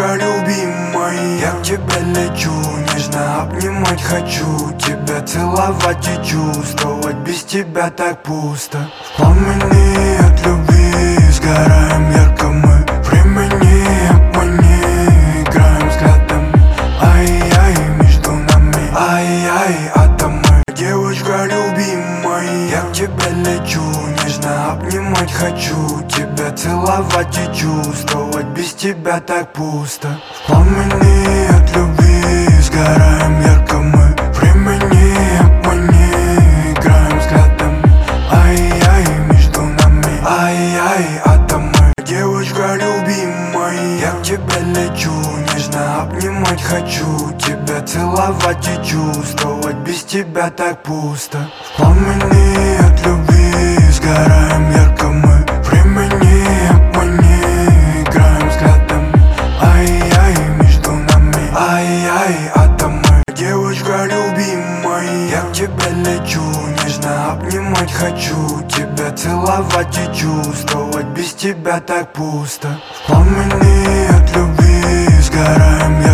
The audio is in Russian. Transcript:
Девушка любимая, я к тебе лечу, нежно обнимать хочу, тебя целовать и чувствовать, без тебя так пусто. В пламени от любви сгораем ярко мы, времени обмани, играем взглядами. Ай-яй, между нами, ай-яй, атомы. Девушка любимая, я к тебе лечу, нежно обнимать хочу, тебя целовать и чувствовать, без тебя так пусто. В пламени от любви сгораем ярко мы, времени обмани, играем взглядами. Ай-яй, между нами, ай-яй, атомы. Девушка любимая, я к тебе лечу, нежно обнимать хочу, тебя целовать и чувствовать, без тебя так пусто. В пламени от любви сгораем ярко мы, времени обмани, играем взглядами. Ай-яй, между нами, ай-яй, атомы. Девушка любимая, я к тебе лечу, нежно обнимать хочу, тебя целовать и чувствовать, без тебя так пусто. В пламени от любви сгораем ярко.